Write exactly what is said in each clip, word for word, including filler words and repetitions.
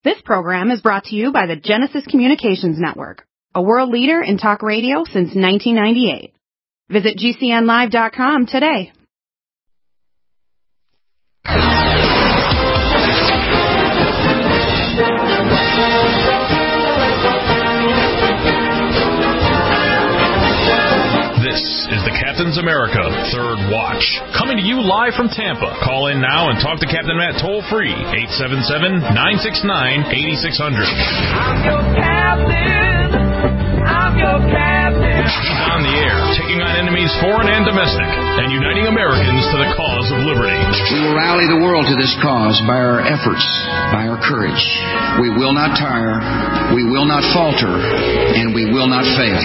This program is brought to you by the Genesis Communications Network, a world leader in talk radio since nineteen ninety-eight. Visit G C N live dot com today. This is the Captain's America Third Watch, coming to you live from Tampa. Call in now and talk to Captain Matt toll-free, eight seven seven, nine six nine, eight six zero zero. I'm your captain. I'm your captain. He's on the air, taking on enemies foreign and domestic, and uniting Americans to the cause of liberty. We will rally the world to this cause by our efforts, by our courage. We will not tire, we will not falter, and we will not fail.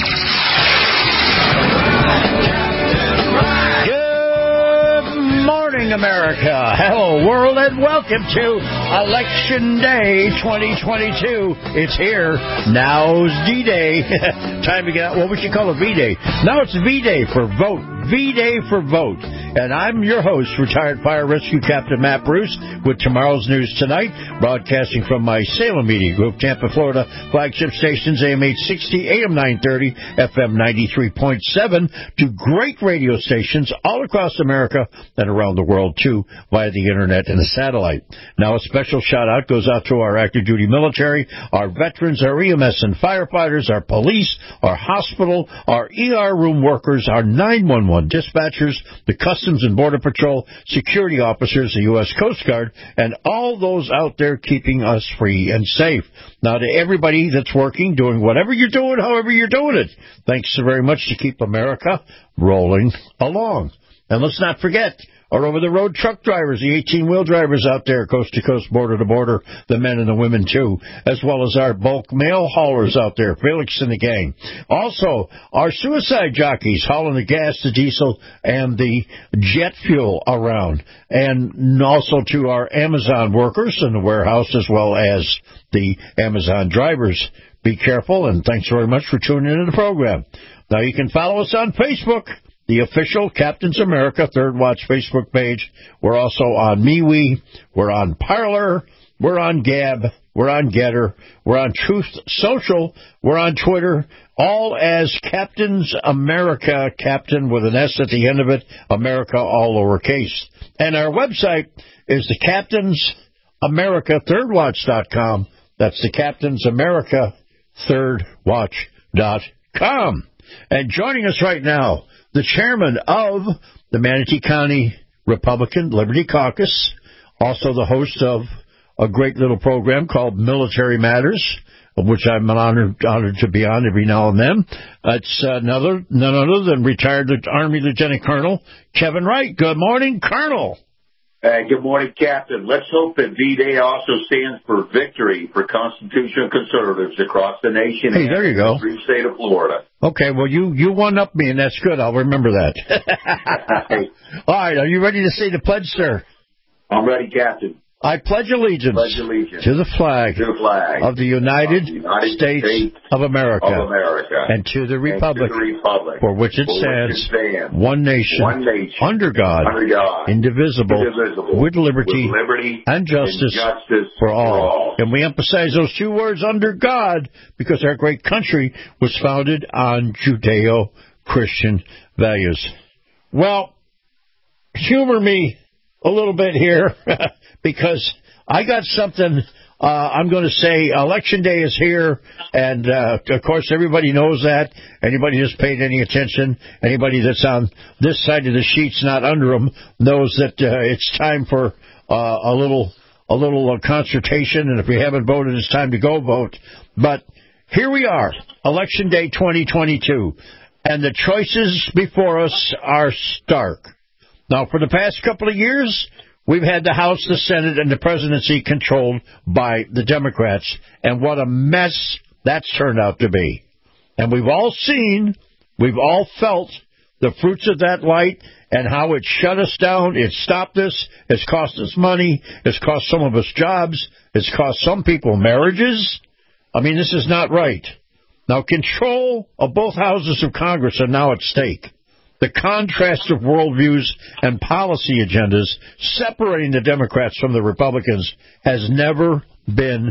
Good morning, America. Hello, world, and welcome to Election Day twenty twenty-two. It's here. Now's D-Day. Time to get out. What would you call it? V-Day. Now it's V-Day for vote. V-Day for vote. And I'm your host, retired fire rescue Captain Matt Bruce, with tomorrow's news tonight, broadcasting from my Salem Media Group, Tampa, Florida, flagship stations, A M eight sixty, A M nine thirty, F M ninety-three point seven, to great radio stations all across America and around the world, too, via the Internet and the satellite. Now, a special shout-out goes out to our active duty military, our veterans, our E M S and firefighters, our police, our hospital, our E R room workers, our nine one one dispatchers, the Customs and Border Patrol, security officers, the U S Coast Guard, and all those out there keeping us free and safe. Now, to everybody that's working, doing whatever you're doing, however you're doing it, thanks so very much to keep America rolling along. And let's not forget our over-the-road truck drivers, the eighteen-wheel drivers out there, coast-to-coast, border-to-border, the men and the women, too, as well as our bulk mail haulers out there, Felix and the gang. Also, our suicide jockeys hauling the gas, the diesel, and the jet fuel around. And also to our Amazon workers in the warehouse, as well as the Amazon drivers. Be careful, and thanks very much for tuning into the program. Now, you can follow us on Facebook, the official Captain's America Third Watch Facebook page. We're also on MeWe. We're on Parler. We're on Gab. We're on Getter. We're on Truth Social. We're on Twitter. All as Captain's America, Captain with an S at the end of it, America all lowercase. And our website is the Captain's America Third Watch dot com. That's the Captain's America Third Watch dot com. And joining us right now, the chairman of the Manatee County Republican Liberty Caucus, also the host of a great little program called Military Matters, of which I'm honored, honored to be on every now and then. It's uh, another, none other than retired Army Lieutenant Colonel Kevin Wright. Good morning, Colonel. Uh, good morning, Captain. Let's hope that V-Day also stands for victory for constitutional conservatives across the nation. Hey, there you go. The free state of Florida. Okay, well, you, you one-up me, and that's good. I'll remember that. All right, are you ready to say the pledge, sir? I'm ready, Captain. I pledge allegiance, pledge allegiance to the flag, to the flag of the United, of the United States, States of, America, of America, and to the republic, to the republic for which it for stands, which it stands one, nation, one nation, under God, under God indivisible, indivisible, with liberty, with liberty and justice, and justice for, all. for all. And we emphasize those two words, under God, because our great country was founded on Judeo-Christian values. Well, humor me a little bit here, because I got something. Uh, I'm going to say Election Day is here, and, uh, of course, everybody knows that. Anybody who's paid any attention, anybody that's on this side of the sheets, not under them, knows that uh, it's time for uh, a little a little uh, consultation, and if you haven't voted, it's time to go vote. But here we are, Election Day twenty twenty-two, and the choices before us are stark. Now, for the past couple of years, we've had the House, the Senate, and the presidency controlled by the Democrats, and what a mess that's turned out to be. And we've all seen, we've all felt the fruits of that light and how it shut us down, it stopped us, it's cost us money, it's cost some of us jobs, it's cost some people marriages. I mean, this is not right. Now, control of both houses of Congress are now at stake. The contrast of worldviews and policy agendas separating the Democrats from the Republicans has never been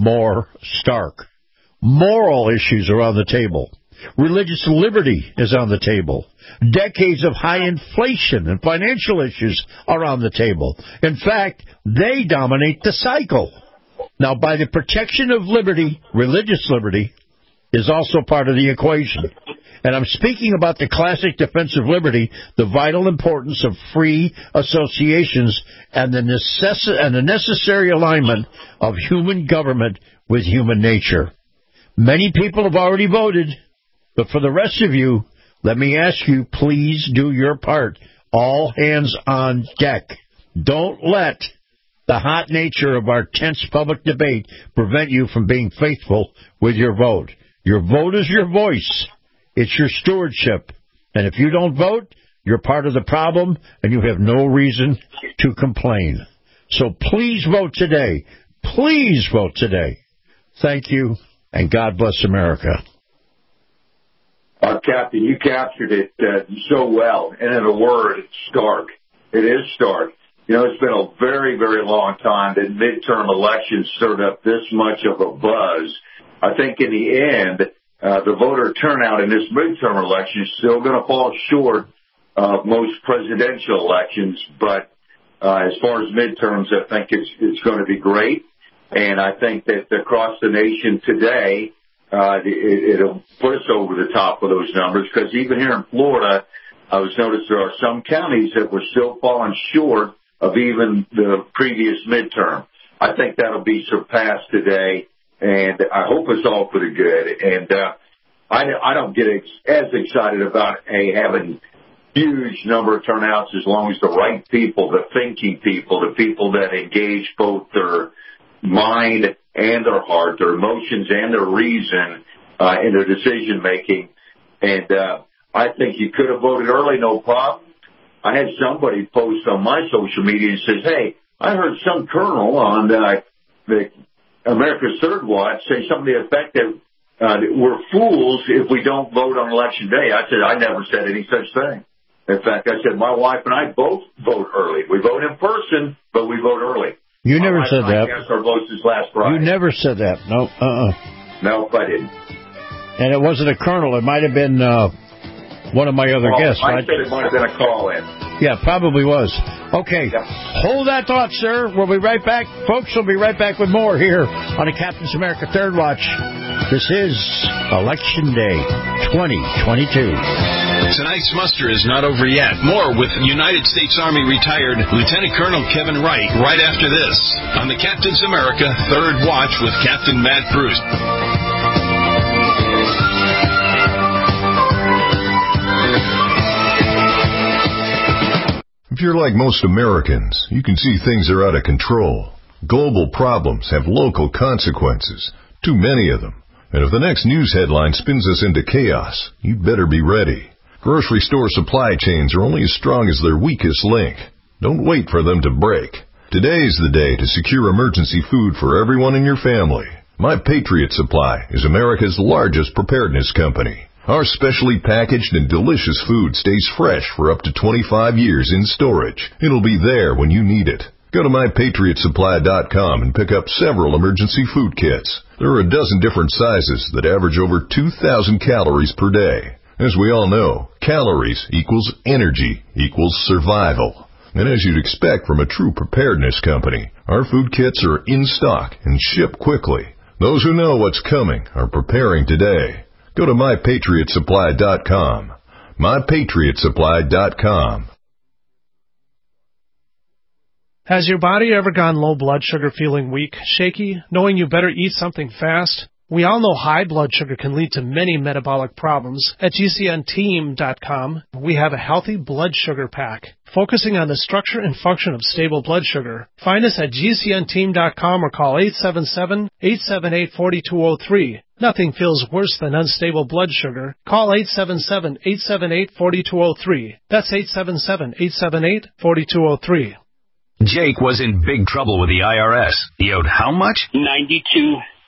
more stark. Moral issues are on the table. Religious liberty is on the table. Decades of high inflation and financial issues are on the table. In fact, they dominate the cycle. Now, by the protection of liberty, religious liberty is also part of the equation. And I'm speaking about the classic defense of liberty, the vital importance of free associations, and the, necess- and the necessary alignment of human government with human nature. Many people have already voted, but for the rest of you, let me ask you, please do your part. All hands on deck. Don't let the hot nature of our tense public debate prevent you from being faithful with your vote. Your vote is your voice. It's your stewardship. And if you don't vote, you're part of the problem, and you have no reason to complain. So please vote today. Please vote today. Thank you, and God bless America. Uh, Captain, you captured it uh, so well. And in a word, it's stark. It is stark. You know, it's been a very, very long time that midterm elections stirred up this much of a buzz. I think in the end, uh, the voter turnout in this midterm election is still going to fall short of most presidential elections. But uh, as far as midterms, I think it's, it's going to be great. And I think that across the nation today, uh, it, it'll put us over the top of those numbers, because even here in Florida, I was noticed there are some counties that were still falling short of even the previous midterm. I think that'll be surpassed today, and I hope it's all for the good. And uh, I, I don't get ex- as excited about hey, having huge number of turnouts as long as the right people, the thinking people, the people that engage both their mind and their heart, their emotions and their reason uh, in their decision making. And uh, I think you could have voted early, no problem. I had somebody post on my social media and says, hey, I heard some colonel on uh, the America's Third Watch say something to the effect that uh, we're fools if we don't vote on Election Day. I said, I never said any such thing. In fact, I said, my wife and I both vote early. We vote in person, but we vote early. You my never said that. I cast our votes this last Friday. You never said that. No, uh-uh. No, I didn't. And it wasn't a colonel. It might have been uh, one of my other well, guests. I right? said it might have been a call-in. Yeah, probably was. Okay. Yeah. Hold that thought, sir. We'll be right back. Folks, we'll be right back with more here on the Captain's America Third Watch. This is Election Day twenty twenty-two. Tonight's muster is not over yet. More with United States Army retired Lieutenant Colonel Kevin Wright right after this on the Captain's America Third Watch with Captain Matt Bruce. If you're like most Americans, you can see things are out of control. Global problems have local consequences, too many of them. And if the next news headline spins us into chaos, you'd better be ready. Grocery store supply chains are only as strong as their weakest link. Don't wait for them to break. Today's the day to secure emergency food for everyone in your family. My Patriot Supply is America's largest preparedness company. Our specially packaged and delicious food stays fresh for up to twenty-five years in storage. It'll be there when you need it. Go to my patriot supply dot com and pick up several emergency food kits. There are a dozen different sizes that average over two thousand calories per day. As we all know, calories equals energy equals survival. And as you'd expect from a true preparedness company, our food kits are in stock and ship quickly. Those who know what's coming are preparing today. Go to my patriot supply dot com. my patriot supply dot com. Has your body ever gone low blood sugar, feeling weak, shaky, knowing you better eat something fast? We all know high blood sugar can lead to many metabolic problems. At G C N team dot com, we have a healthy blood sugar pack, focusing on the structure and function of stable blood sugar. Find us at G C N team dot com or call eight seven seven, eight seven eight, four two zero three. Nothing feels worse than unstable blood sugar. Call eight seven seven, eight seven eight, four two zero three. That's eight seven seven, eight seven eight, four two zero three. Jake was in big trouble with the I R S. He owed how much? ninety-two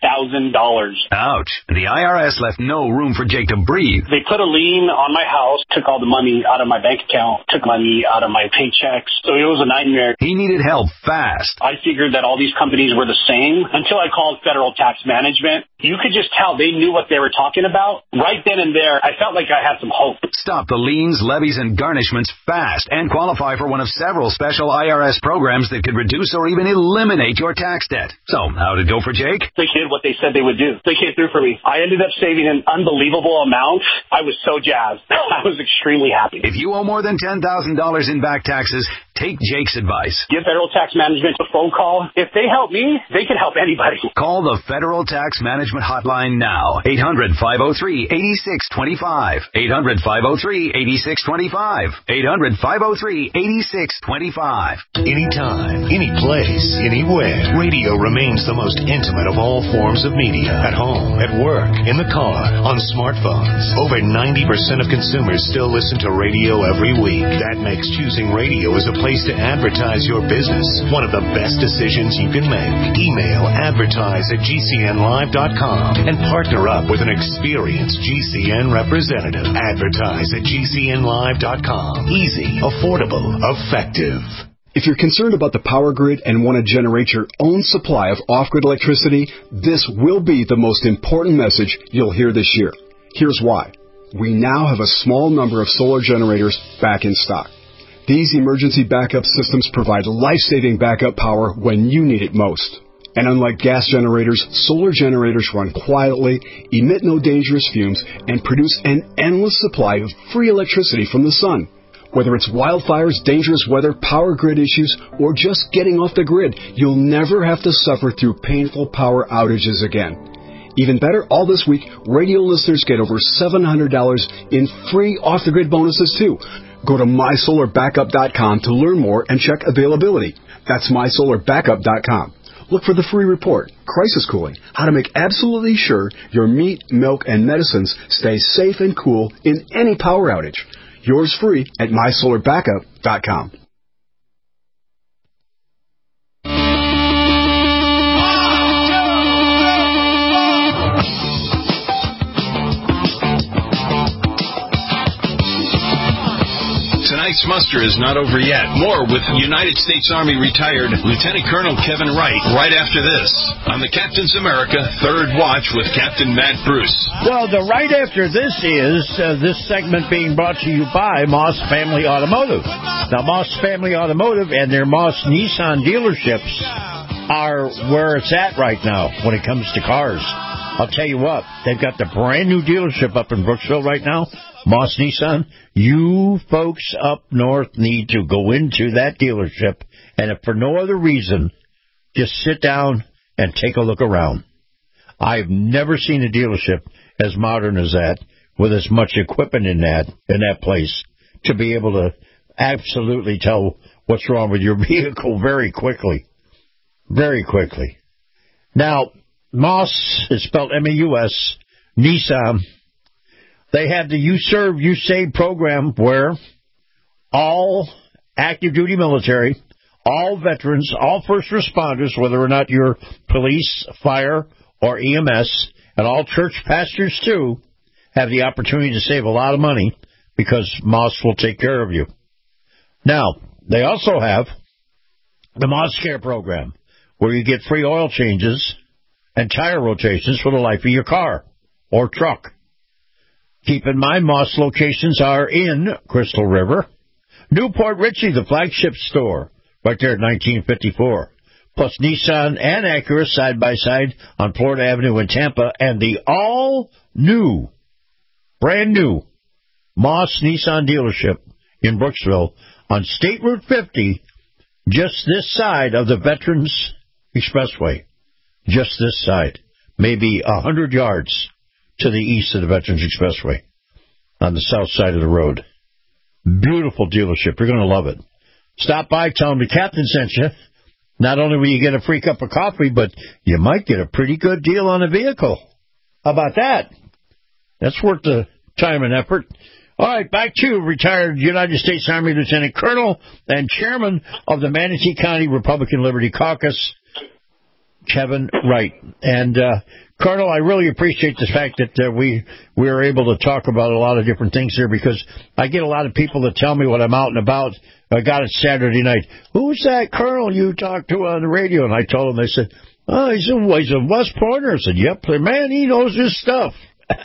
thousand dollars. Ouch. The I R S left no room for Jake to breathe. They put a lien on my house, took all the money out of my bank account, took money out of my paychecks. So it was a nightmare. He needed help fast. I figured that all these companies were the same until I called Federal Tax Management. You could just tell they knew what they were talking about. Right then and there, I felt like I had some hope. Stop the liens, levies, and garnishments fast and qualify for one of several special I R S programs that could reduce or even eliminate your tax debt. So, how'd it go for Jake? They did what they said they would do. They came through for me. I ended up saving an unbelievable amount. I was so jazzed. I was extremely happy. If you owe more than ten thousand dollars in back taxes, take Jake's advice. Give Federal Tax Management a phone call. If they help me, they can help anybody. Call the Federal Tax Management Hotline now. eight hundred, five oh three, eight six two five. eight hundred, five oh three, eight six two five. eight hundred, five oh three, eight six two five. Anytime, any place, anywhere. Radio remains the most intimate of all forms of media. At home, at work, in the car, on smartphones. Over ninety percent of consumers still listen to radio every week. That makes choosing radio as a place to advertise your business one of the best decisions you can make. Email advertise at G C N live dot com and partner up with an experienced G C N representative. Advertise at G C N live dot com. Easy, affordable, effective. If you're concerned about the power grid and want to generate your own supply of off-grid electricity, this will be the most important message you'll hear this year. Here's why. We now have a small number of solar generators back in stock. These emergency backup systems provide life-saving backup power when you need it most. And unlike gas generators, solar generators run quietly, emit no dangerous fumes, and produce an endless supply of free electricity from the sun. Whether it's wildfires, dangerous weather, power grid issues, or just getting off the grid, you'll never have to suffer through painful power outages again. Even better, all this week, radio listeners get over seven hundred dollars in free off-the-grid bonuses, too. Go to my solar backup dot com to learn more and check availability. That's my solar backup dot com. Look for the free report, Crisis Cooling, how to make absolutely sure your meat, milk, and medicines stay safe and cool in any power outage. Yours free at my solar backup dot com. Tonight's muster is not over yet. More with United States Army retired Lieutenant Colonel Kevin Wright right after this on the Captain's America Third Watch with Captain Matt Bruce. Well, the right after this is uh, this segment being brought to you by Moss Family Automotive. Now, Moss Family Automotive and their Moss Nissan dealerships are where it's at right now when it comes to cars. I'll tell you what, they've got the brand new dealership up in Brooksville right now, Moss Nissan. You folks up north need to go into that dealership, and if for no other reason, just sit down and take a look around. I've never seen a dealership as modern as that, with as much equipment in that in that place, to be able to absolutely tell what's wrong with your vehicle very quickly. Very quickly. Now, Moss is spelled M A U S, Nissan. They have the You Serve, You Save program where all active duty military, all veterans, all first responders, whether or not you're police, fire, or E M S, and all church pastors too, have the opportunity to save a lot of money because Moss will take care of you. Now, they also have the Moss Care program where you get free oil changes and tire rotations for the life of your car or truck. Keep in mind, Moss locations are in Crystal River, Newport Richey, the flagship store, right there at nineteen fifty-four, plus Nissan and Acura side by side on Florida Avenue in Tampa, and the all-new, brand-new Moss Nissan dealership in Brooksville on State Route fifty, just this side of the Veterans Expressway. Just this side, maybe a hundred yards to the east of the Veterans Expressway on the south side of the road. Beautiful dealership. You're going to love it. Stop by, tell them the captain sent you. Not only will you get a free cup of coffee, but you might get a pretty good deal on a vehicle. How about that? That's worth the time and effort. All right, back to retired United States Army Lieutenant Colonel and Chairman of the Manatee County Republican Liberty Caucus, Kevin Wright. And, uh, Colonel, I really appreciate the fact that uh, we we are able to talk about a lot of different things here, because I get a lot of people that tell me when I'm out and about. I got it Saturday night. Who's that Colonel you talked to on the radio? And I told them, they said, oh, he's a, he's a West Pointer. I said, yep, man, he knows his stuff.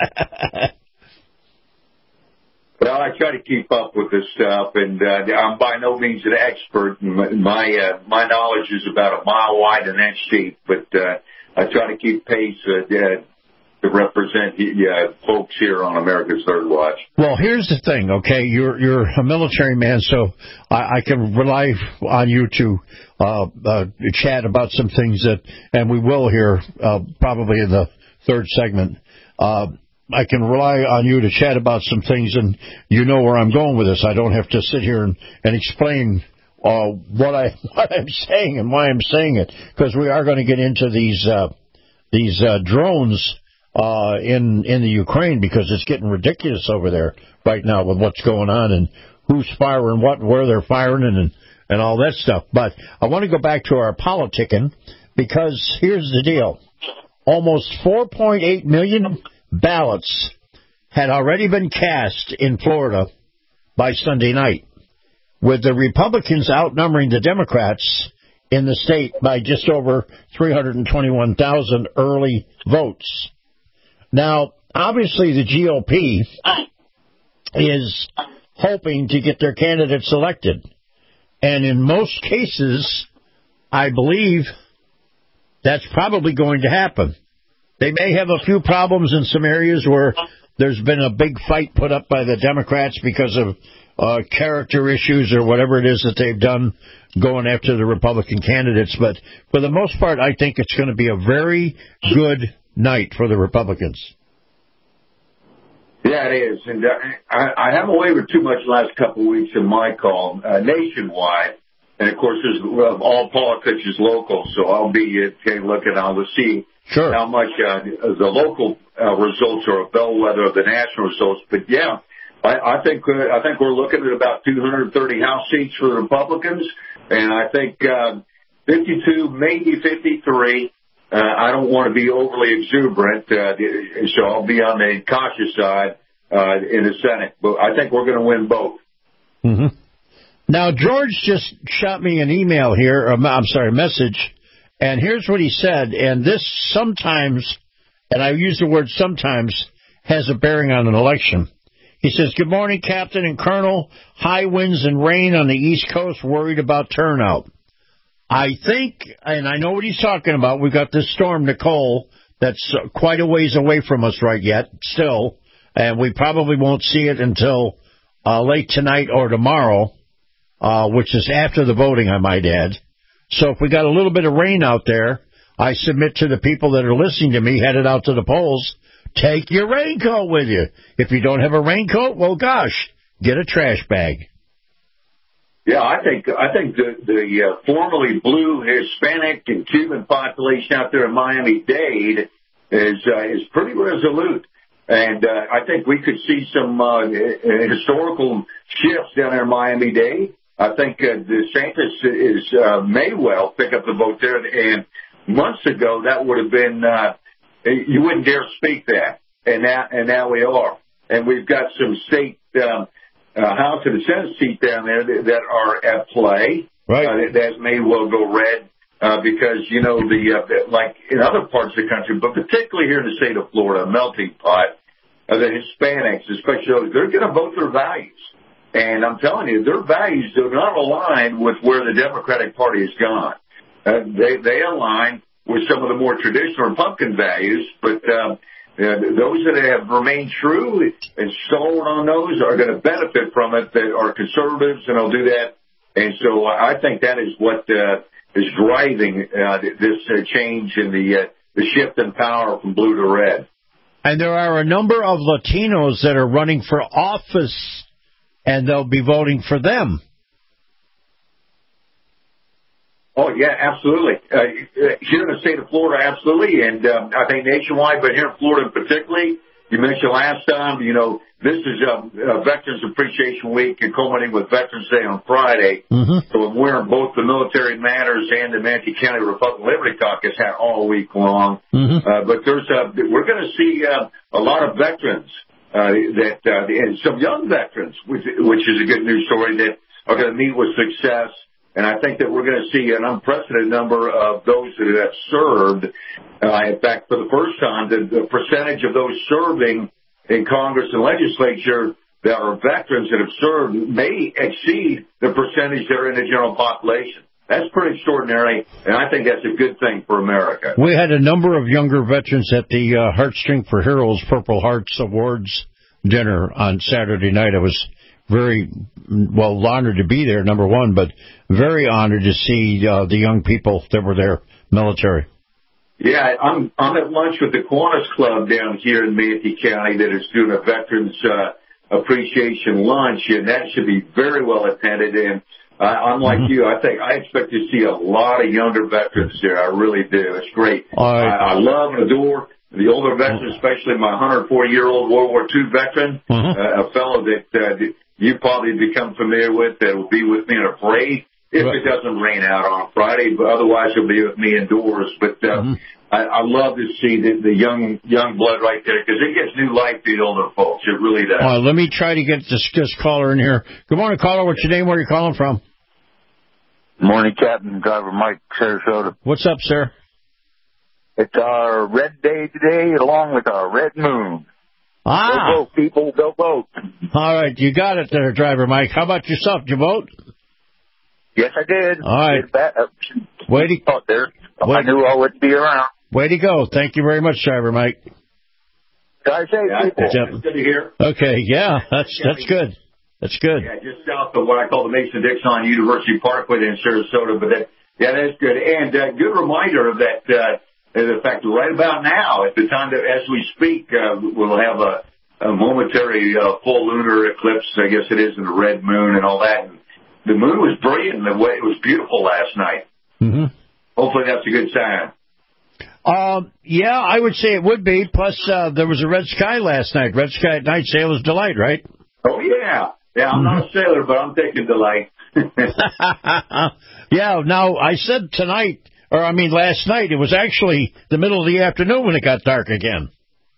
Well, I try to keep up with this stuff, and uh, I'm by no means an expert. My uh, my knowledge is about a mile wide and an inch deep, but uh, I try to keep pace uh, to represent uh, folks here on America's Third Watch. Well, here's the thing, okay? You're you're a military man, so I, I can rely on you to uh, uh, chat about some things that, and we will here uh, probably in the third segment. Uh, I can rely on you to chat about some things, and you know where I'm going with this. I don't have to sit here and, and explain uh, what I what I'm saying and why I'm saying it, because we are going to get into these uh, these uh, drones uh, in in the Ukraine, because it's getting ridiculous over there right now with what's going on and who's firing what, and where they're firing, and and all that stuff. But I want to go back to our politicking, because here's the deal: almost four point eight million ballots had already been cast in Florida by Sunday night, with the Republicans outnumbering the Democrats in the state by just over three hundred twenty-one thousand early votes. Now, obviously, the G O P is hoping to get their candidates elected, and in most cases, I believe that's probably going to happen. They may have a few problems in some areas where there's been a big fight put up by the Democrats because of uh, character issues or whatever it is that they've done going after the Republican candidates. But for the most part, I think it's going to be a very good night for the Republicans. Yeah, it is. And uh, I, I haven't wavered too much the last couple of weeks in my call uh, nationwide. And, of course, there's, well, all politics is local, so I'll be uh, taking a look at how to see Sure. how much uh, the local uh, results are a bellwether of the national results. But, yeah, I, I think uh, I think we're looking at about two hundred thirty House seats for the Republicans, and I think uh, fifty-two, maybe fifty-three. Uh, I don't want to be overly exuberant, uh, so I'll be on the cautious side uh, in the Senate. But I think we're going to win both. Mm-hmm. Now, George just shot me an email here, or, I'm sorry, a message. And here's what he said, and this sometimes, and I use the word sometimes, has a bearing on an election. He says, good morning, Captain and Colonel. High winds and rain on the East Coast, worried about turnout. I think, and I know what he's talking about, we've got this storm, Nicole, that's quite a ways away from us right yet, still, and we probably won't see it until uh, late tonight or tomorrow, uh, which is after the voting, I might add. So if we got a little bit of rain out there, I submit to the people that are listening to me, headed out to the polls, take your raincoat with you. If you don't have a raincoat, well, gosh, get a trash bag. Yeah, I think I think the the uh, formerly blue Hispanic and Cuban population out there in Miami-Dade is uh, is pretty resolute, and uh, I think we could see some uh, historical shifts down there in Miami-Dade. I think uh, DeSantis is uh, may well pick up the vote there, and months ago that would have been uh, you wouldn't dare speak that, and now and now we are, and we've got some state um, uh, House and Senate seat down there that, that are at play. Right, uh, that may well go red uh, because you know the uh, like in other parts of the country, but particularly here in the state of Florida, a melting pot. Uh, the Hispanics, especially, they're going to vote their values. And I'm telling you, their values do not align with where the Democratic Party has gone. Uh, they they align with some of the more traditional Republican values, but um, uh, those that have remained true and sold on those are going to benefit from it. That are conservatives, and they'll do that. And so I think that is what uh, is driving uh, this uh, change in the uh, the shift in power from blue to red. And there are a number of Latinos that are running for office, and they'll be voting for them. Oh, yeah, absolutely. Uh, here in the state of Florida, absolutely. And um, I think nationwide, but here in Florida particularly, you mentioned last time, you know, this is a, a Veterans Appreciation Week and culminating with Veterans Day on Friday. Mm-hmm. So I'm wearing both the Military Matters and the Manatee County Republican Liberty Caucus hat all week long. Mm-hmm. Uh, but there's a, we're going to see uh, a lot of veterans uh, that uh, and some young veterans, which, which is a good news story, that are going to meet with success. And I think that we're going to see an unprecedented number of those that have served. Uh, in fact, for the first time, the, the percentage of those serving in Congress and legislature that are veterans that have served may exceed the percentage that are in the general population. That's pretty extraordinary, and I think that's a good thing for America. We had a number of younger veterans at the uh, Heartstring for Heroes Purple Hearts Awards dinner on Saturday night. I was very, well, honored to be there, number one, but very honored to see uh, the young people that were there, military. Yeah, I'm I'm at lunch with the Kiwanis Club down here in Manatee County that is doing a Veterans uh, Appreciation Lunch, and that should be very well attended. And uh, I'm like mm-hmm. you, I think I expect to see a lot of younger veterans there. I really do. It's great. Right. I, I love and adore the older veterans, especially my one hundred four year old World War Two veteran, mm-hmm. uh, a fellow that uh, you probably become familiar with that will be with me in a parade. If right. it doesn't rain out on Friday, but otherwise he'll be with me indoors. But uh, mm-hmm. I, I love to see the, the young young blood right there because it gives new life to the older folks. It really does. Uh, let me try to get this, this caller in here. Good morning, caller. What's your name? Where are you calling from? Morning, Captain. Driver Mike, Sarasota. What's up, sir? It's our red day today, along with our red moon. Ah. Go vote, people. Go vote. All right, you got it there, Driver Mike. How about yourself? Did you vote? Yes, I did. All right. Did that, uh, way to, out there. way, I knew I would be around. Way to go. Thank you very much, Driver Mike. Drive safe, yeah, people. That's good to hear. Okay, yeah, that's that's good. That's good. Yeah, just south of what I call the Mason-Dixon University Parkway in Sarasota. But that, yeah, that's good. And uh, good reminder of that, uh, the fact that right about now, at the time that as we speak, uh, we'll have a, a momentary uh, full lunar eclipse. I guess it is, in the red moon and all that. And the moon was brilliant. The way it was beautiful last night. Mm-hmm. Hopefully that's a good sign. Um, yeah, I would say it would be. Plus, uh, there was a red sky last night. Red sky at night, sailor's delight, right? Oh, yeah. Yeah, I'm not a sailor, but I'm taking delight. Yeah, now, I said tonight, or I mean last night, it was actually the middle of the afternoon when it got dark again.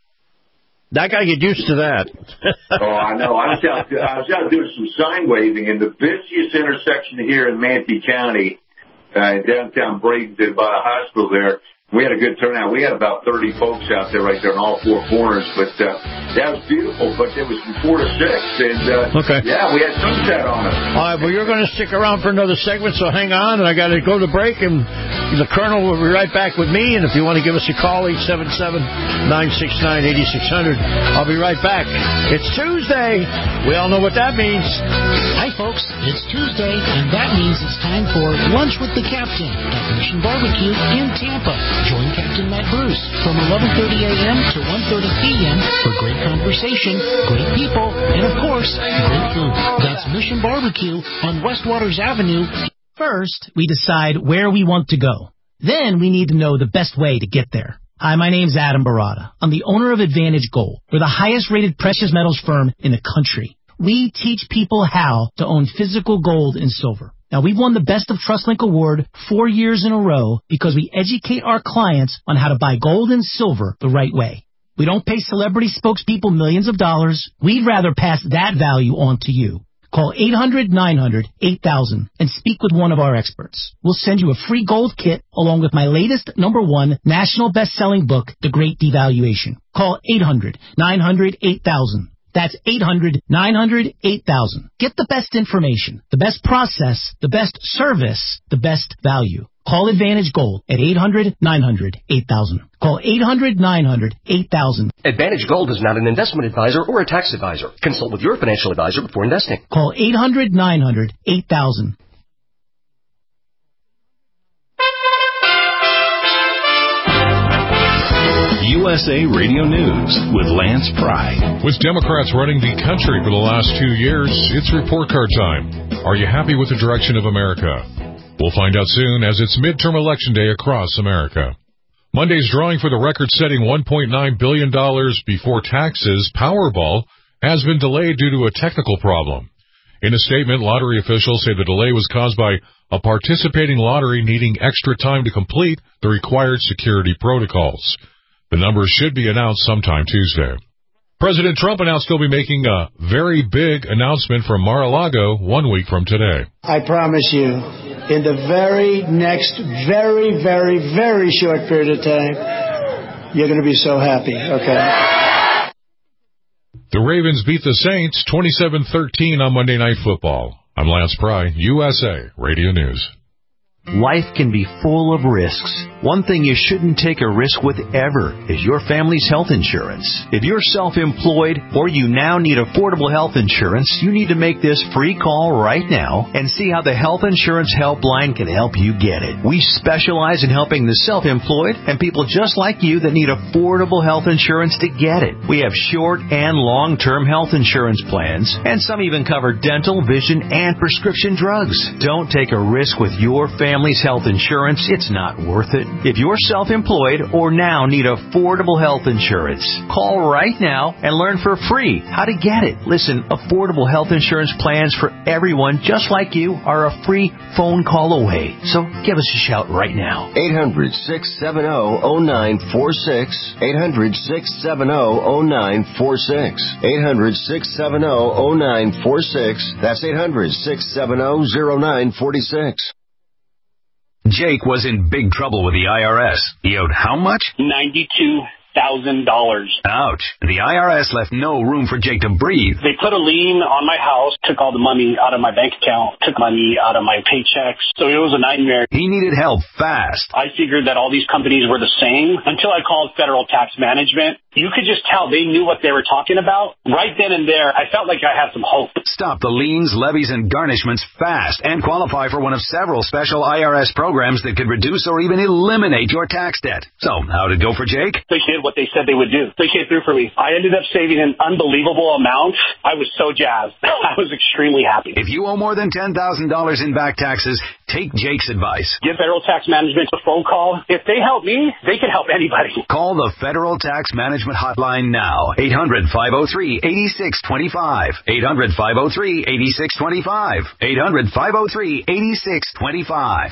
I got to get used to that. Oh, I know. I was, out, I was out doing some sign waving in the busiest intersection here in Manatee County, uh, downtown Bradenton by the hospital there. We had a good turnout. We had about thirty folks out there right there on all four corners. But uh, that was beautiful. But it was from four to six. And, uh, okay. yeah, we had sunset on us. All right, well, you're going to stick around for another segment, so hang on. And I got to go to break. And the Colonel will be right back with me. And if you want to give us a call, eight seven seven, nine six nine, eight six zero zero. I'll be right back. It's Tuesday. We all know what that means. Hi, folks. It's Tuesday, and that means it's time for Lunch with the Captain at Mission Barbecue in Tampa. Join Captain Matt Bruce from eleven thirty a.m. to one thirty p.m. for great conversation, great people, and, of course, great food. That's Mission Barbecue on West Waters Avenue. First, we decide where we want to go. Then we need to know the best way to get there. Hi, my name's Adam Barada. I'm the owner of Advantage Gold. We're the highest-rated precious metals firm in the country. We teach people how to own physical gold and silver. Now, we've won the Best of TrustLink Award four years in a row because we educate our clients on how to buy gold and silver the right way. We don't pay celebrity spokespeople millions of dollars. We'd rather pass that value on to you. Call eight hundred, nine hundred, eight thousand and speak with one of our experts. We'll send you a free gold kit along with my latest number one national best-selling book, The Great Devaluation. Call eight hundred, nine hundred, eight thousand. That's eight hundred, nine hundred, eight thousand. Get the best information, the best process, the best service, the best value. Call Advantage Gold at eight hundred, nine hundred, eight thousand. Call eight hundred, nine hundred, eight thousand. Advantage Gold is not an investment advisor or a tax advisor. Consult with your financial advisor before investing. Call eight hundred, nine hundred, eight thousand. U S A Radio News with Lance Pry. With Democrats running the country for the last two years, it's report card time. Are you happy with the direction of America? We'll find out soon as it's midterm election day across America. Monday's drawing for the record-setting one point nine billion dollars before taxes Powerball has been delayed due to a technical problem. In a statement, lottery officials say the delay was caused by a participating lottery needing extra time to complete the required security protocols. The numbers should be announced sometime Tuesday. President Trump announced he'll be making a very big announcement from Mar-a-Lago one week from today. I promise you, in the very next very, very, very short period of time, you're going to be so happy, okay? The Ravens beat the Saints twenty-seven thirteen on Monday Night Football. I'm Lance Pry, U S A Radio News. Life can be full of risks. One thing you shouldn't take a risk with ever is your family's health insurance. If you're self-employed or you now need affordable health insurance, you need to make this free call right now and see how the Health Insurance Helpline can help you get it. We specialize in helping the self-employed and people just like you that need affordable health insurance to get it. We have short and long-term health insurance plans, and some even cover dental, vision, and prescription drugs. Don't take a risk with your family. Family's health insurance, it's not worth it. If you're self-employed or now need affordable health insurance, call right now and learn for free how to get it. Listen, affordable health insurance plans for everyone just like you are a free phone call away. So give us a shout right now. eight hundred, six seven zero, zero nine four six. eight hundred, six seven zero, zero nine four six. eight hundred, six seven zero, zero nine four six. That's eight hundred, six seven zero, zero nine four six. Jake was in big trouble with the I R S. He owed how much? ninety-two thousand dollars. Ouch. The I R S left no room for Jake to breathe. They put a lien on my house, took all the money out of my bank account, took money out of my paychecks. So it was a nightmare. He needed help fast. I figured that all these companies were the same until I called Federal Tax Management. You could just tell they knew what they were talking about. Right then and there, I felt like I had some hope. Stop the liens, levies, and garnishments fast and qualify for one of several special I R S programs that could reduce or even eliminate your tax debt. So, how'd it go for Jake? They did what they said they would do. They came through for me. I ended up saving an unbelievable amount. I was so jazzed. I was extremely happy. If you owe more than ten thousand dollars in back taxes, take Jake's advice. Give Federal Tax Management a phone call. If they help me, they can help anybody. Call the Federal Tax Management Hotline now. eight hundred, five oh three, eight six two five. eight hundred, five oh three, eight six two five. eight hundred, five oh three, eight six two five.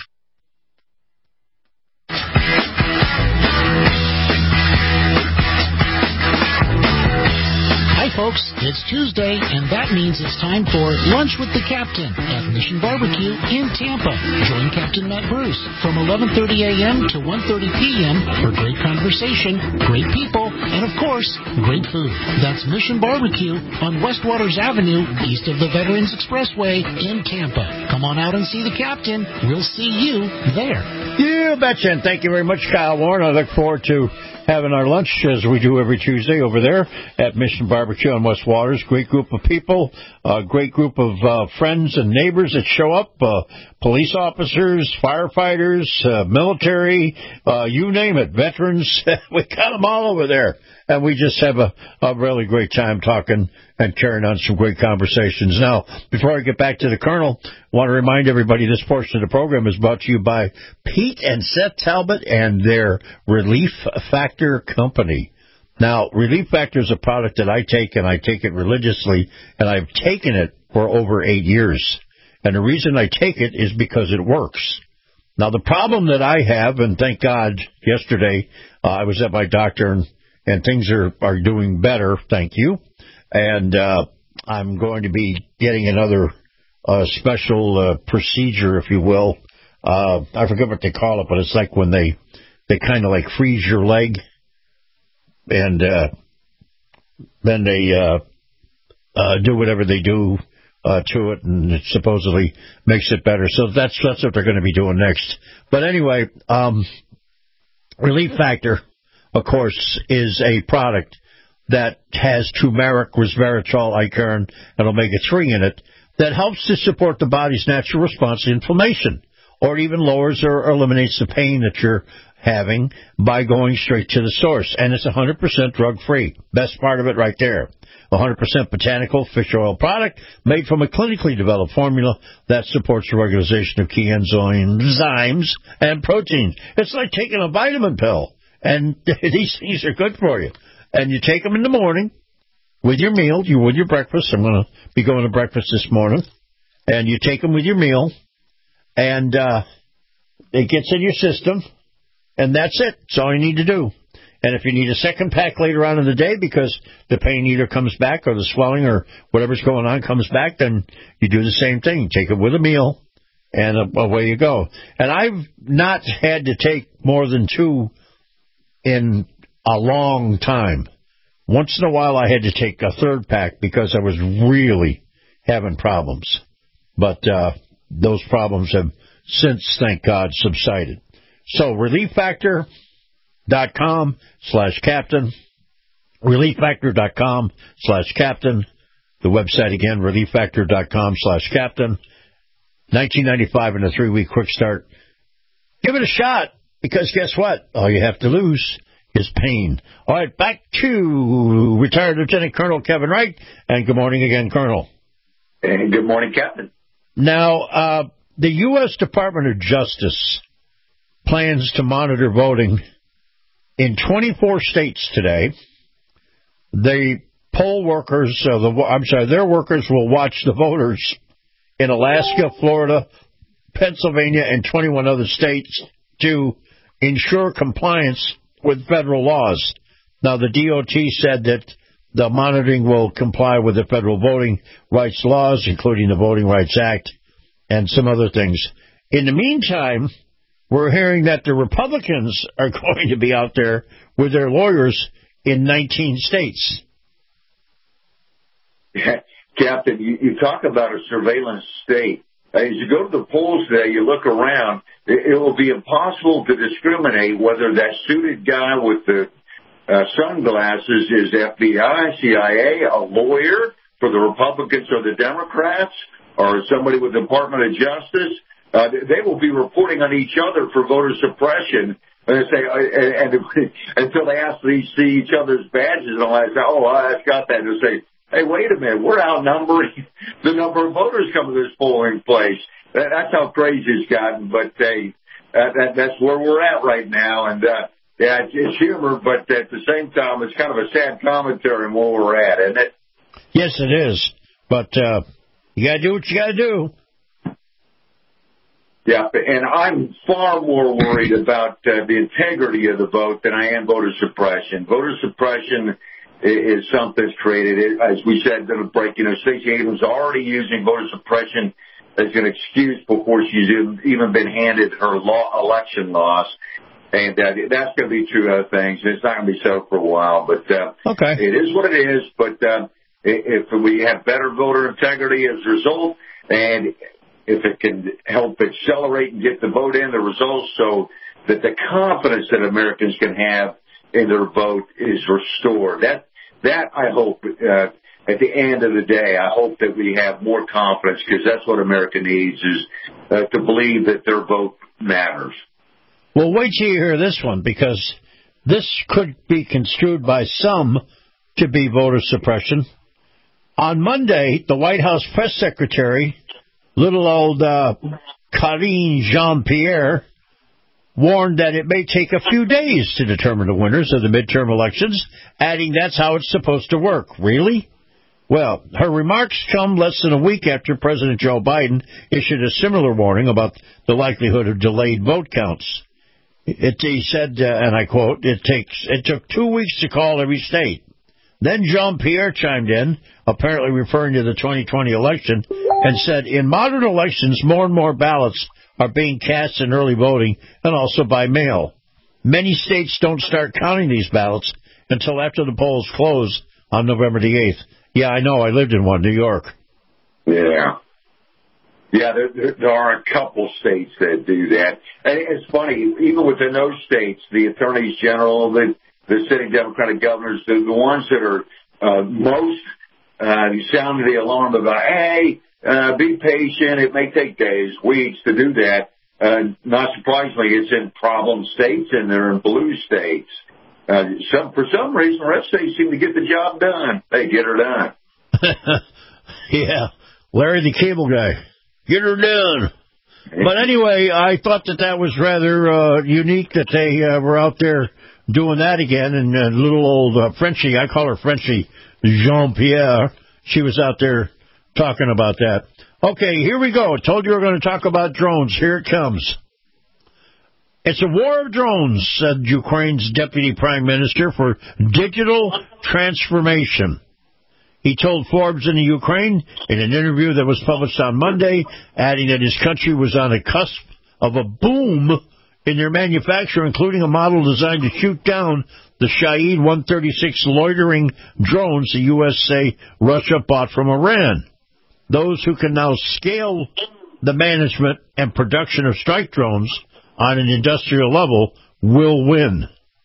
Hi, folks. It's Tuesday, and that means it's time for Lunch with the Captain at Mission Barbecue in Tampa. Join Captain Matt Bruce from eleven thirty a.m. to one thirty p.m. for great conversation, great people, and, of course, great food. That's Mission Barbecue on West Waters Avenue, east of the Veterans Expressway in Tampa. Come on out and see the Captain. We'll see you there. You betcha, and thank you very much, Kyle Warren. I look forward to having our lunch, as we do every Tuesday, over there at Mission Barbecue on West Waters. Great group of people, a great group of uh, friends and neighbors that show up, uh, police officers, firefighters, uh, military, uh, you name it, veterans. We got them all over there. And we just have a, a really great time talking and carrying on some great conversations. Now, before I get back to the Colonel, I want to remind everybody this portion of the program is brought to you by Pete and Seth Talbot and their Relief Factor Company. Now, Relief Factor is a product that I take, and I take it religiously, and I've taken it for over eight years. And the reason I take it is because it works. Now, the problem that I have, and thank God yesterday uh, I was at my doctor, and And things are, are doing better, thank you. And uh, I'm going to be getting another uh, special uh, procedure, if you will. Uh, I forget what they call it, but it's like when they, they kind of like freeze your leg. And uh, then they uh, uh, do whatever they do uh, to it, and it supposedly makes it better. So that's, that's what they're going to be doing next. But anyway, um, Relief Factor, of course, is a product that has turmeric, resveratrol, icariin, and omega three in it that helps to support the body's natural response to inflammation, or it even lowers or eliminates the pain that you're having by going straight to the source. And it's one hundred percent drug-free. Best part of it right there. one hundred percent botanical fish oil product made from a clinically developed formula that supports the regularization of key enzymes and proteins. It's like taking a vitamin pill. And these things are good for you. And you take them in the morning with your meal, you with your breakfast. I'm going to be going to breakfast this morning. And you take them with your meal, and uh, it gets in your system, and that's it. That's all you need to do. And if you need a second pack later on in the day because the pain either comes back or the swelling or whatever's going on comes back, then you do the same thing. You take it with a meal, and away you go. And I've not had to take more than two in a long time. Once in a while I had to take a third pack because I was really having problems. But uh, those problems have since, thank God, subsided. So relief factor dot com slash captain, relief factor dot com slash captain, the website again, relief factor dot com slash captain, nineteen ninety-five and a three-week quick start. Give it a shot, because guess what? All you have to lose is pain. All right, back to retired Lieutenant Colonel Kevin Wright, and good morning again, Colonel. And good morning, Captain. Now, uh, the U S Department of Justice plans to monitor voting in twenty-four states today. The poll workers, uh, the, I'm sorry, their workers will watch the voters in Alaska, Florida, Pennsylvania, and twenty-one other states to ensure compliance with federal laws. Now, the D O T said that the monitoring will comply with the federal voting rights laws, including the Voting Rights Act and some other things. In the meantime, we're hearing that the Republicans are going to be out there with their lawyers in nineteen states. Yeah, Captain, you, you talk about a surveillance state. As you go to the polls today, you look around, it, it will be impossible to discriminate whether that suited guy with the uh, sunglasses is F B I, C I A, a lawyer for the Republicans or the Democrats, or somebody with the Department of Justice. Uh, they will be reporting on each other for voter suppression, and they say, and, and until they actually see each other's badges, and I say, oh, I've got that. And they say, hey, wait a minute, we're outnumbering the number of voters coming to this polling place. That, that's how crazy it's gotten. But hey, that, that, that's where we're at right now, and uh, yeah, it's, it's humor, but at the same time, it's kind of a sad commentary on where we're at, isn't it? Yes, it is. But uh, you got to do what you got to do. Yeah, and I'm far more worried about uh, the integrity of the vote than I am voter suppression. Voter suppression is something that's created, as we said in the break, you know, Stacey Abrams already using voter suppression as an excuse before she's even been handed her law, election loss. And uh, that's going to be true of other things. It's not going to be so for a while, but uh, okay. It is what it is. But uh, if we have better voter integrity as a result, and if it can help accelerate and get the vote in, the results, so that the confidence that Americans can have in their vote is restored. That, that I hope, uh, at the end of the day, I hope that we have more confidence, because that's what America needs, is uh, to believe that their vote matters. Well, wait till you hear this one, because this could be construed by some to be voter suppression. On Monday, the White House press secretary, little old uh, Karine Jean-Pierre, warned that it may take a few days to determine the winners of the midterm elections, adding that's how it's supposed to work. Really? Well, her remarks come less than a week after President Joe Biden issued a similar warning about the likelihood of delayed vote counts. It, he said, uh, and I quote, it takes it took two weeks to call every state. Then Jean-Pierre chimed in, apparently referring to the twenty twenty election, and said, in modern elections, more and more ballots are being cast in early voting and also by mail. Many states don't start counting these ballots until after the polls close on November the eighth. Yeah, I know. I lived in one, New York. Yeah. Yeah, there, there are a couple states that do that. And it's funny, even within those states, the attorneys general, the, the sitting Democratic governors, the, the ones that are uh, most uh, sounding the alarm about, hey, uh, be patient, it may take days, weeks to do that. Uh, not surprisingly, it's in problem states and they're in blue states. Uh, some, for some reason, red states seem to get the job done. They get her done. Yeah, Larry the Cable Guy. Get her done. But anyway, I thought that that was rather uh, unique that they uh, were out there doing that again. And uh, little old uh, Frenchie, I call her Frenchie Jean-Pierre, she was out there talking about that. Okay, here we go. I told you we were going to talk about drones. Here it comes. It's a war of drones, said Ukraine's Deputy Prime Minister for Digital Transformation. He told Forbes in the Ukraine in an interview that was published on Monday, adding that his country was on the cusp of a boom in their manufacture, including a model designed to shoot down the Shahed one thirty-six loitering drones the U S say Russia bought from Iran. Those who can now scale the management and production of strike drones on an industrial level will win.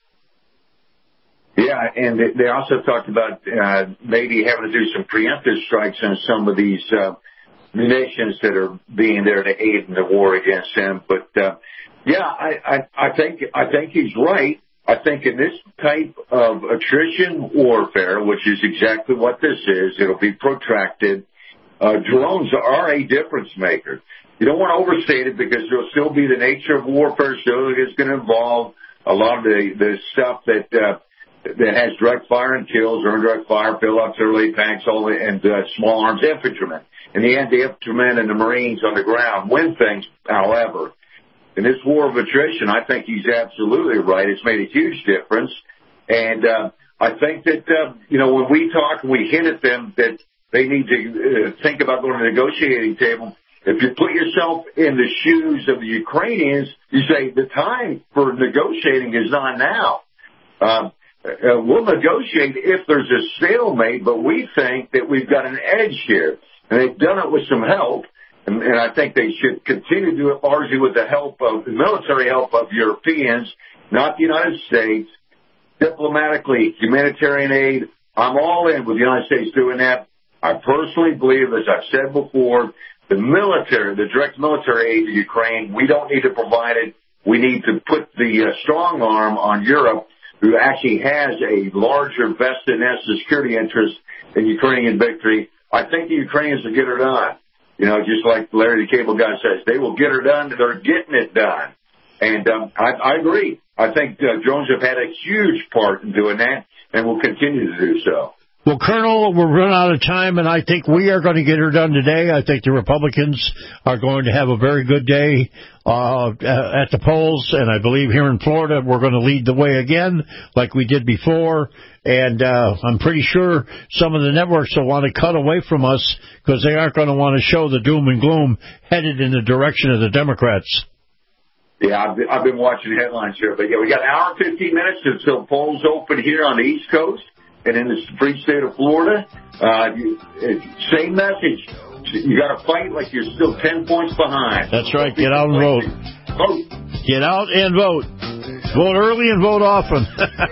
Yeah, and they also talked about uh, maybe having to do some preemptive strikes on some of these uh, munitions that are being there to aid in the war against them. But uh, yeah, I, I, I think I think he's right. I think in this type of attrition warfare, which is exactly what this is, it'll be protracted. Uh, drones are a difference maker. You don't want to overstate it because there'll still be the nature of warfare. Still, it's going to involve a lot of the the stuff that. Uh, that has direct fire and kills or indirect fire, fill-ups, early tanks, all the, and uh, small arms infantrymen. In the end, the infantrymen and the Marines on the ground win things, however. In this war of attrition, I think he's absolutely right. It's made a huge difference. And uh, I think that, uh, you know, when we talk and we hint at them that they need to uh, think about going to the negotiating table, if you put yourself in the shoes of the Ukrainians, you say the time for negotiating is not now. Um, Uh, we'll negotiate if there's a stalemate, but we think that we've got an edge here. And they've done it with some help, and, and I think they should continue to do it largely with the help of the military help of Europeans, not the United States. Diplomatically, humanitarian aid, I'm all in with the United States doing that. I personally believe, as I've said before, the military, the direct military aid to Ukraine, we don't need to provide it. We need to put the uh, strong arm on Europe, who actually has a larger vested national security interest in Ukrainian victory. I think the Ukrainians will get her done. You know, just like Larry the Cable Guy says, they will get her done. They're getting it done. And um, I, I agree. I think uh, drones have had a huge part in doing that and will continue to do so. Well, Colonel, we're running out of time, and I think we are going to get her done today. I think the Republicans are going to have a very good day uh, at the polls, and I believe here in Florida we're going to lead the way again like we did before. And uh, I'm pretty sure some of the networks will want to cut away from us because they aren't going to want to show the doom and gloom headed in the direction of the Democrats. Yeah, I've been, I've been watching the headlines here. But, yeah, we got an hour and fifteen minutes until polls open here on the East Coast. And in the free state of Florida, uh, you, same message. You got to fight like you're still ten points behind. That's right. Get out and vote. Vote. Get out and vote. Vote early and vote often.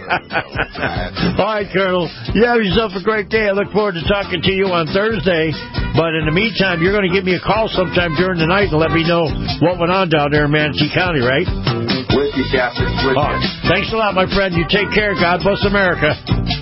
All right, Colonel. You have yourself a great day. I look forward to talking to you on Thursday. But in the meantime, you're going to give me a call sometime during the night and let me know what went on down there in Manatee County, right? With you, Captain. With oh, you. Thanks a lot, my friend. You take care. God bless America.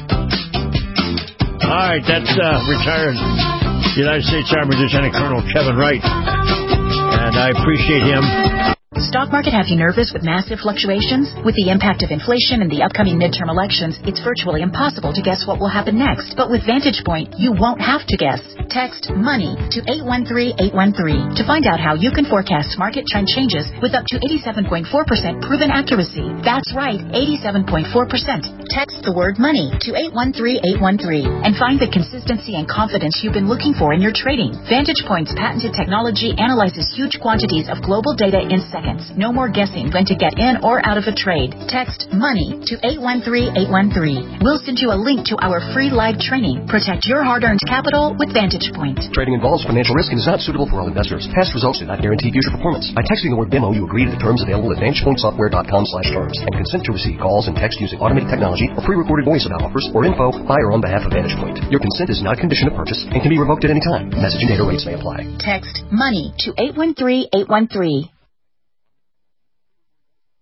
All right, that's uh, retired United States Army Lieutenant Colonel Kevin Wright, and I appreciate him. The stock market has you nervous with massive fluctuations? With the impact of inflation and the upcoming midterm elections, it's virtually impossible to guess what will happen next. But with Vantage Point, you won't have to guess. Text MONEY to eight one three eight one three to find out how you can forecast market trend changes with up to eighty-seven point four percent proven accuracy. That's right, eighty-seven point four percent. Text the word MONEY to eight one three eight one three and find the consistency and confidence you've been looking for in your trading. Vantage Point's patented technology analyzes huge quantities of global data in seconds. No more guessing when to get in or out of a trade. Text MONEY to eight one three eight one three. We'll send you a link to our free live training. Protect your hard-earned capital with Vantage Point. Trading involves financial risk and is not suitable for all investors. Past results do not guarantee future performance. By texting the word demo, you agree to the terms available at vantage point software dot com slash terms and consent to receive calls and text using automated technology or pre-recorded voice about offers or info by or on behalf of Vantage Point. Your consent is not a condition of purchase and can be revoked at any time. Message and data rates may apply. Text MONEY to eight one three eight one three.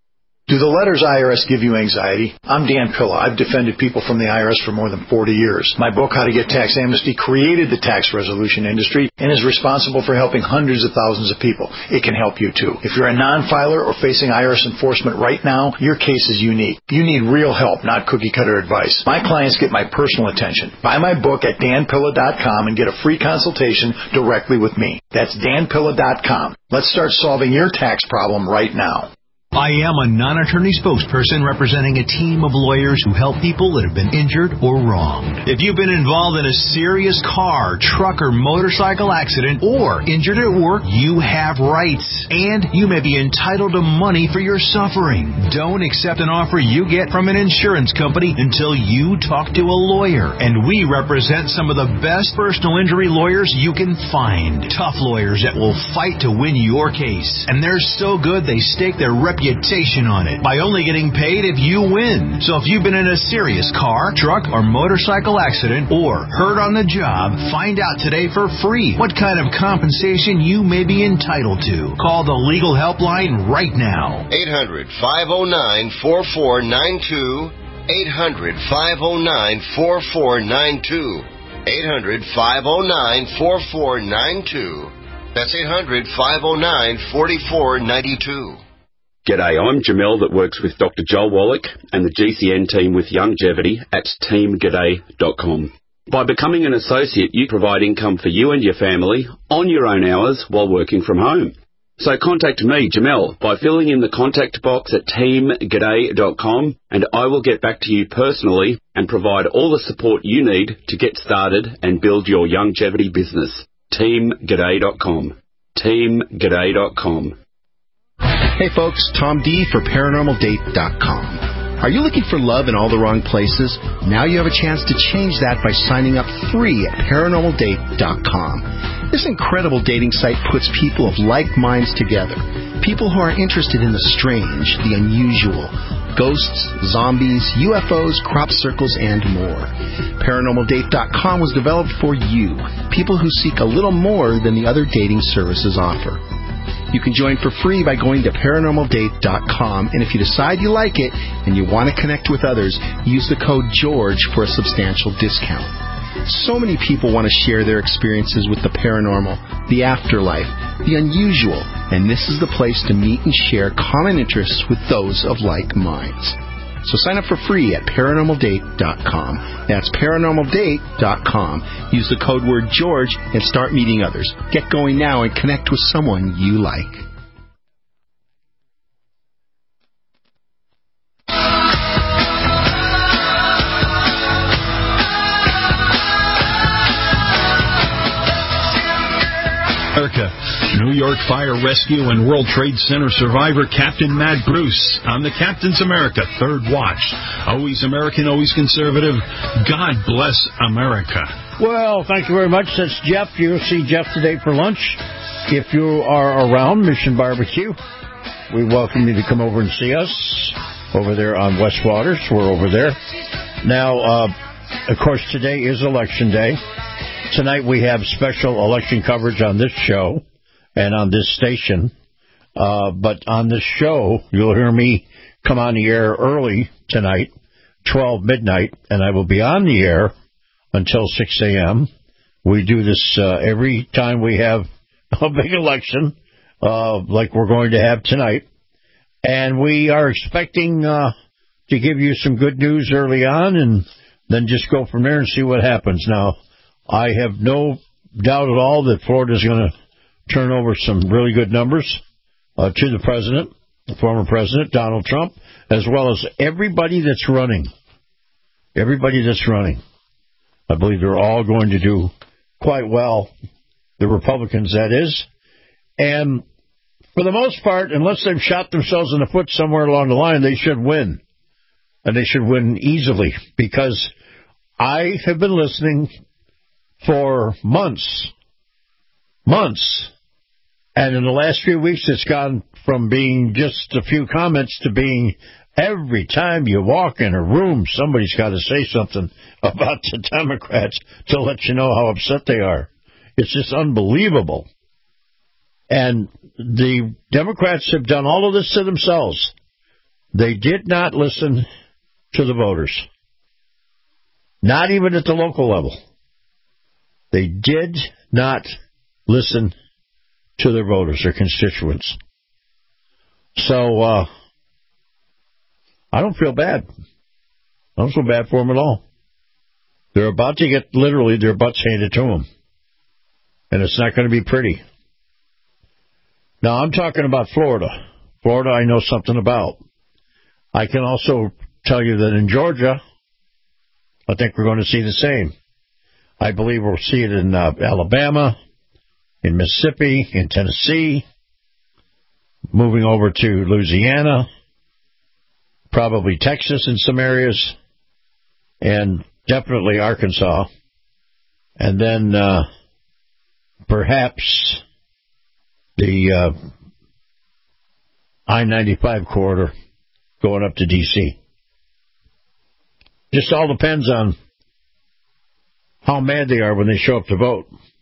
Do the letters I R S give you anxiety? I'm Dan Pilla. I've defended people from the I R S for more than forty years. My book, How to Get Tax Amnesty, created the tax resolution industry and is responsible for helping hundreds of thousands of people. It can help you too. If you're a non-filer or facing I R S enforcement right now, your case is unique. You need real help, not cookie-cutter advice. My clients get my personal attention. Buy my book at dan pilla dot com and get a free consultation directly with me. That's dan pilla dot com. Let's start solving your tax problem right now. I am a non-attorney spokesperson representing a team of lawyers who help people that have been injured or wronged. If you've been involved in a serious car, truck, or motorcycle accident or injured at work, you have rights, and you may be entitled to money for your suffering. Don't accept an offer you get from an insurance company until you talk to a lawyer, and we represent some of the best personal injury lawyers you can find. Tough lawyers that will fight to win your case, and they're so good they stake their reputation reputation on it by only getting paid if you win. So if you've been in a serious car, truck, or motorcycle accident or hurt on the job, find out today for free what kind of compensation you may be entitled to. Call the legal helpline right now. eight hundred, five oh nine, four four nine two. eight hundred, five oh nine, four four nine two. eight hundred, five oh nine, four four nine two. That's eight hundred, five oh nine, four four nine two. G'day, I'm Jamel that works with Doctor Joel Wallach and the G C N team with Longevity at team g'day dot com. By becoming an associate, you provide income for you and your family on your own hours while working from home. So contact me, Jamel, by filling in the contact box at team g'day dot com, and I will get back to you personally and provide all the support you need to get started and build your longevity business. team g'day dot com. team g'day dot com. Hey folks, Tom D for paranormal date dot com. Are you looking for love in all the wrong places? Now you have a chance to change that by signing up free at paranormal date dot com. This incredible dating site puts people of like minds together. People who are interested in the strange, the unusual, ghosts, zombies, U F Os, crop circles, and more. paranormal date dot com was developed for you, people who seek a little more than the other dating services offer. You can join for free by going to paranormal date dot com, and if you decide you like it and you want to connect with others, use the code GEORGE for a substantial discount. So many people want to share their experiences with the paranormal, the afterlife, the unusual, and this is the place to meet and share common interests with those of like minds. So sign up for free at paranormal date dot com. That's paranormal date dot com. Use the code word George and start meeting others. Get going now and connect with someone you like. America. New York Fire Rescue and World Trade Center survivor Captain Matt Bruce on the Captain's America Third Watch. Always American, always conservative. God bless America. Well, thank you very much. That's Jeff. You'll see Jeff today for lunch. If you are around Mission Barbecue, we welcome you to come over and see us over there on West Waters. We're over there. Now, uh, of course, today is Election Day. Tonight we have special election coverage on this show and on this station. Uh, but on this show, you'll hear me come on the air early tonight, twelve midnight, and I will be on the air until six a.m. We do this uh, every time we have a big election, uh, like we're going to have tonight. And we are expecting uh, to give you some good news early on and then just go from there and see what happens. Now, I have no doubt at all that Florida is going to turn over some really good numbers uh, to the president, the former president, Donald Trump, as well as everybody that's running. Everybody that's running. I believe they're all going to do quite well, the Republicans, that is. And for the most part, unless they've shot themselves in the foot somewhere along the line, they should win. And they should win easily, because I have been listening for months, months, and in the last few weeks it's gone from being just a few comments to being every time you walk in a room, somebody's got to say something about the Democrats to let you know how upset they are. It's just unbelievable. And the Democrats have done all of this to themselves. They did not listen to the voters. Not even at the local level. They did not listen to their voters, their constituents. So, uh, I don't feel bad. I don't feel bad for them at all. They're about to get, literally, their butts handed to them. And it's not going to be pretty. Now, I'm talking about Florida. Florida, I know something about. I can also tell you that in Georgia, I think we're going to see the same. I believe we'll see it in uh, Alabama, in Mississippi, in Tennessee, moving over to Louisiana, probably Texas in some areas, and definitely Arkansas, and then uh, perhaps the uh, I ninety-five corridor going up to D C Just all depends on how mad they are when they show up to vote.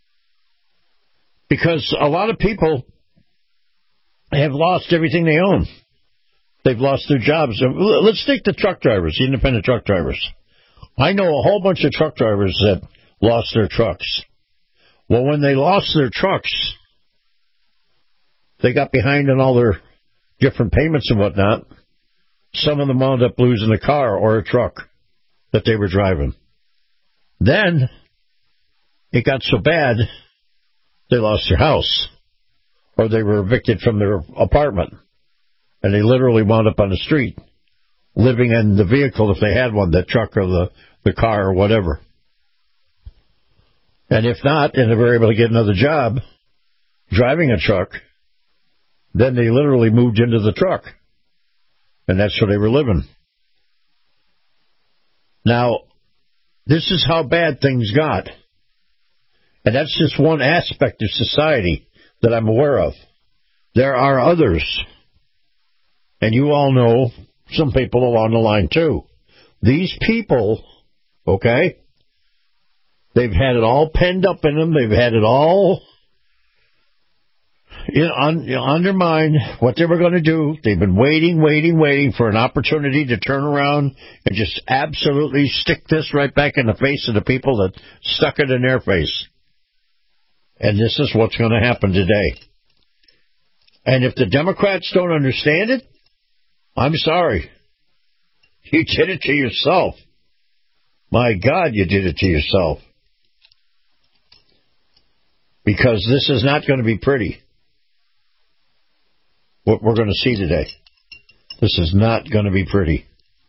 Because a lot of people have lost everything they own. They've lost their jobs. Let's take the truck drivers, the independent truck drivers. I know a whole bunch of truck drivers that lost their trucks. Well, when they lost their trucks, they got behind on all their different payments and whatnot. Some of them wound up losing a car or a truck that they were driving. Then it got so bad they lost their house, or they were evicted from their apartment, and they literally wound up on the street, living in the vehicle if they had one, the truck or the, the car or whatever. And if not, and they were able to get another job driving a truck, then they literally moved into the truck, and that's where they were living. Now, this is how bad things got. And that's just one aspect of society that I'm aware of. There are others. And you all know some people along the line, too. These people, okay, they've had it all penned up in them. They've had it all you know, un, you know, undermine what they were going to do. They've been waiting, waiting, waiting for an opportunity to turn around and just absolutely stick this right back in the face of the people that stuck it in their face. And this is what's going to happen today. And if the Democrats don't understand it, I'm sorry. You did it to yourself. My God, you did it to yourself. Because this is not going to be pretty. What we're going to see today. This is not going to be pretty.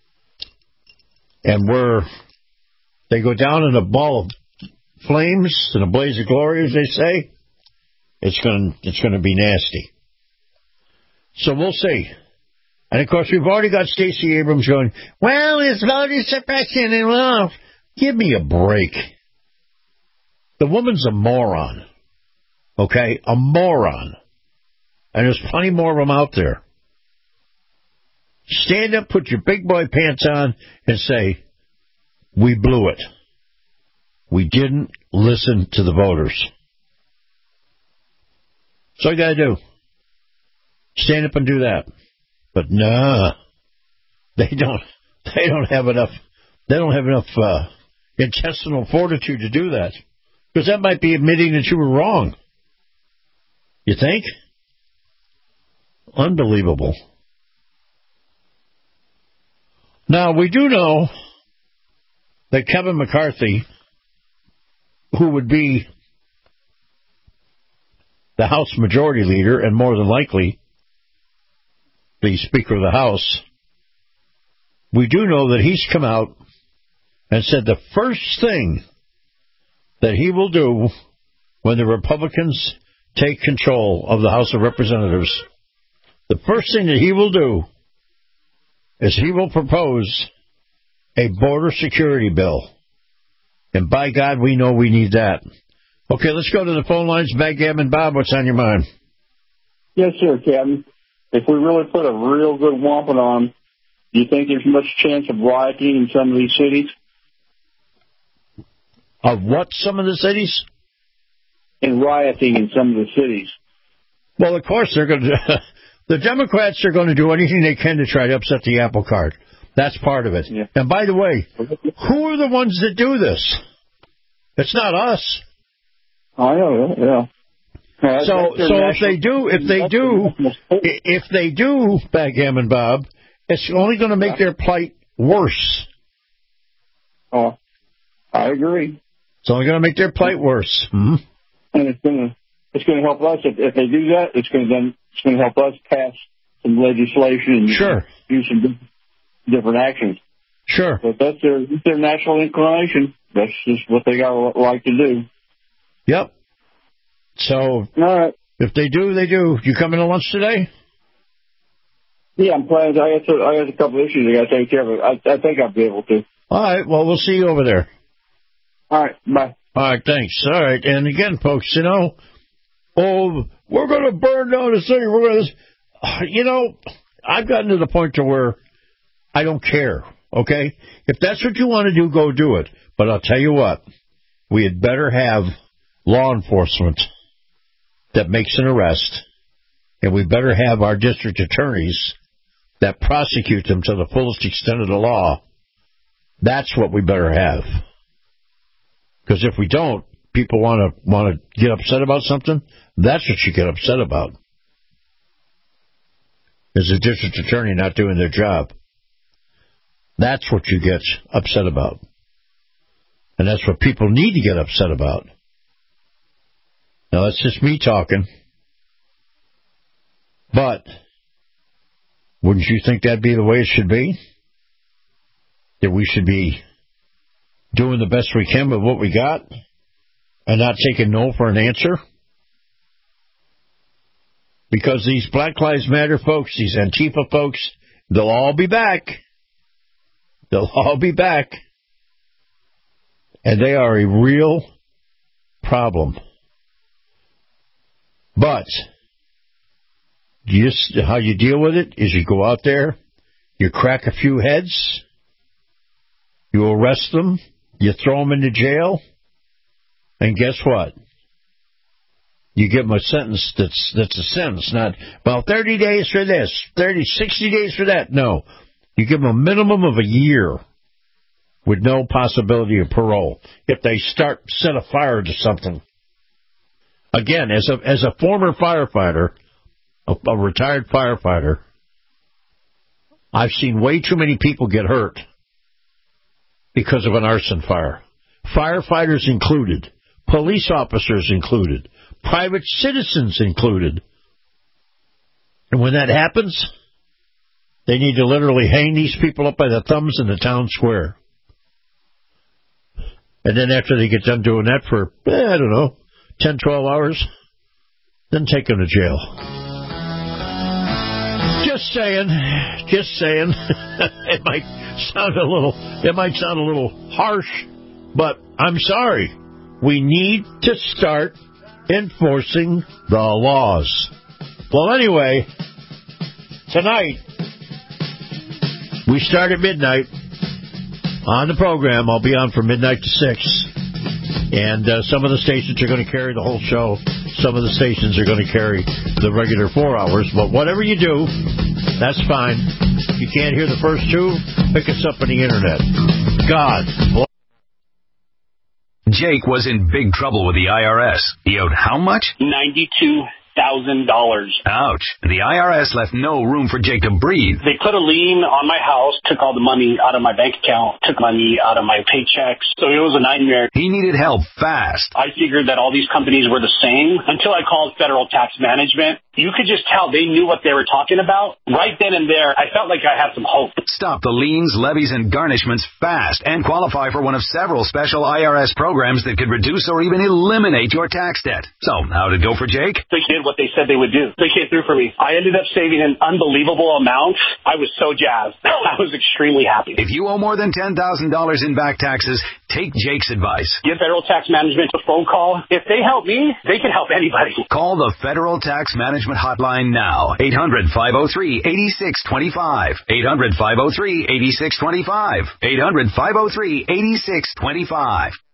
And we're, they go down in a ball of flames and a blaze of glory, as they say. It's going, it's going to be nasty. So we'll see. And of course, we've already got Stacey Abrams going, well, it's voter suppression and well, give me a break. The woman's a moron. Okay? A moron. And there's plenty more of them out there. Stand up, put your big boy pants on, and say, we blew it. We didn't listen to the voters. So you got to do. Stand up and do that. But nah, they don't. They don't have enough. They don't have enough uh, intestinal fortitude to do that, because that might be admitting that you were wrong. You think? Unbelievable. Now, we do know that Kevin McCarthy, who would be the House Majority Leader and more than likely the Speaker of the House, we do know that he's come out and said the first thing that he will do when the Republicans take control of the House of Representatives, the first thing that he will do is he will propose a border security bill. And by God, we know we need that. Okay, let's go to the phone lines. Backgammon Bob, what's on your mind? Yes, sir, Captain. If we really put a real good whomping on them, do you think there's much chance of rioting in some of these cities? Of what, some of the cities? And rioting in some of the cities. Well, of course, they're going to The Democrats are going to do anything they can to try to upset the apple cart. That's part of it. Yeah. And by the way, who are the ones that do this? It's not us. I know, yeah. yeah so, so if they do, if they do, if they do, Backgammon Bob, it's only going to make their plight worse. Oh, I agree. It's only going to make their plight worse. Mm-hmm. And it's going to, it's going to help us if, if they do that. It's going to then, it's going to help us pass some legislation and sure. do some different actions. Sure. But that's their, that's their natural inclination. That's just what they got to like to do. Yep. So, all right. If they do, they do. You coming to lunch today? Yeah, I'm planning. I got, to, I got a couple of issues I got to take care of. I, I think I'll be able to. All right. Well, we'll see you over there. All right. Bye. All right. Thanks. All right. And again, folks, you know, oh, we're going to burn down the city. We're going to, you know, I've gotten to the point to where I don't care. Okay? If that's what you want to do, go do it. But I'll tell you what, we had better have law enforcement that makes an arrest, and we better have our district attorneys that prosecute them to the fullest extent of the law. That's what we better have. Because if we don't, people want to want to get upset about something, that's what you get upset about. Is the district attorney not doing their job. That's what you get upset about. And that's what people need to get upset about. Now, that's just me talking. But wouldn't you think that'd be the way it should be? That we should be doing the best we can with what we got and not taking no for an answer? Because these Black Lives Matter folks, these Antifa folks, they'll all be back. They'll all be back. And they are a real problem. But you just, how you deal with it is you go out there, you crack a few heads, you arrest them, you throw them into jail, and guess what? You give them a sentence that's that's a sentence, not, well, thirty days for this, thirty, sixty days for that. No. You give them a minimum of a year with no possibility of parole if they start set a fire to something. Again, as a as a former firefighter, a, a retired firefighter, I've seen way too many people get hurt because of an arson fire. Firefighters included, police officers included, private citizens included. And when that happens, they need to literally hang these people up by the thumbs in the town square. And then after they get done doing that for, eh, I don't know, ten, twelve hours, then take them to jail. Just saying. Just saying. It might sound a little, it might sound a little harsh, but I'm sorry. We need to start enforcing the laws. Well, anyway, tonight, we start at midnight on the program. I'll be on from midnight to six. And uh, some of the stations are going to carry the whole show. Some of the stations are going to carry the regular four hours. But whatever you do, that's fine. If you can't hear the first two, pick us up on the Internet. God bless. Jake was in big trouble with the I R S. He owed how much? ninety-two thousand dollars. Ouch. The I R S left no room for Jake to breathe. They put a lien on my house, took all the money out of my bank account, took money out of my paychecks. So it was a nightmare. He needed help fast. I figured that all these companies were the same until I called Federal Tax Management. You could just tell they knew what they were talking about. Right then and there, I felt like I had some hope. Stop the liens, levies, and garnishments fast and qualify for one of several special I R S programs that could reduce or even eliminate your tax debt. So, how'd it go for Jake? They did what they said they would do. They came through for me. I ended up saving an unbelievable amount. I was so jazzed. I was extremely happy. If you owe more than ten thousand dollars in back taxes, take Jake's advice. Give Federal Tax Management a phone call. If they help me, they can help anybody. Call the Federal Tax Management Hotline now. eight hundred, five oh three, eight six two five. eight hundred, five oh three, eight six two five. eight hundred, five oh three, eight six two five.